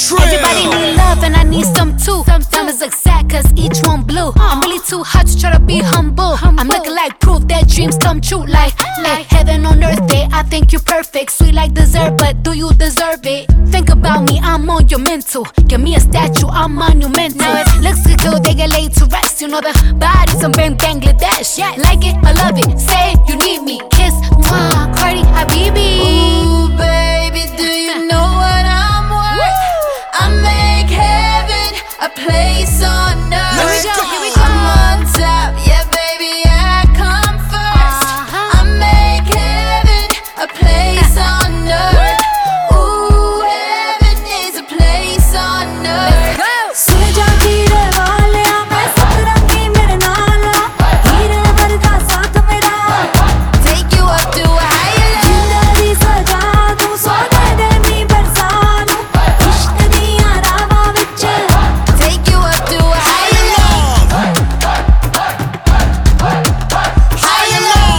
Trill. Everybody need love and I need some too. Diamonds look sad cause each one blue. I'm really too hot to try to be humble. I'm looking like proof that dreams come true. Like heaven on earth day, I think you're perfect. Sweet like dessert, but do you deserve it? Think about me, I'm on your mental. Give me a statue, I'm monumental. Now if looks good till they get laid to rest. You know the body's from Bangladesh. Yeah, like it, I love it. Say you need me, kiss, mwah, Cardi, Habibi. Ooh, baby, do you know what I'm worth? I make heaven a place on earth. Let's go. I'm on top, yeah, baby, I come first. I make heaven a place on earth. Ooh, heaven is a place on earth. सुलझा हीरे वालिया मैं सतरंगी मेरे नाला हीरे वर्गा साथ मेरा Take you up to a higher level. जिंदगी सजा दूं सोने दे मी बरसा दूं इश्क दियां रावां विच Take you up to a higher level. Higher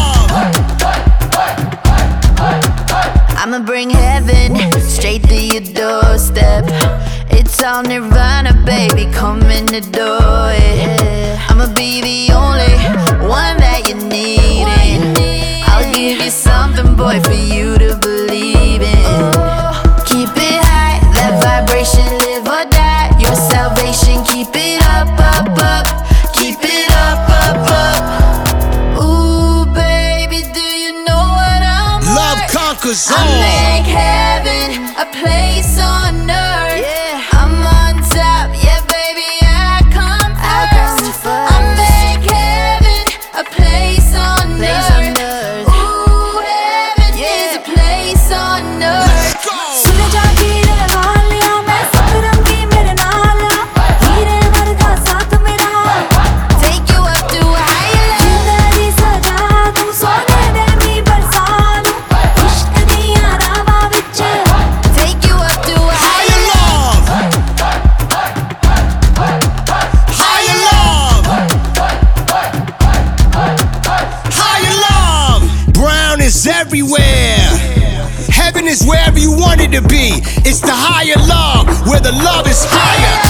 love. I'ma bring heaven straight to your doorstep. It's all nirvana, baby, come in the door, yeah. I'ma be the only one that you're needing. I'll give you something, boy, for you to believe in. Keep it high, that vibration, live or die. Your salvation, keep it up, up, up. Keep it up, up, up. Ooh, baby, do you know what I'm Love worth? conquers I all. make heaven a place on earth. I'm on top, yeah, baby, I come first. I make heaven a place on earth. Ooh, heaven is a place on earth. Let's go. सुलझा हीरे वालिया मैं सतरंगी मेरे नाला हीरे वर्गा साथ मेरा Take you up to a higher level. जिंदगी सजा दूं सोने दे मी बरसा दूं इश्क दियां रावां विच Take you up to a higher Higher love. Higher love. Higher love. Brown is everywhere. Heaven is wherever you want it to be. It's the higher love, where the love is higher.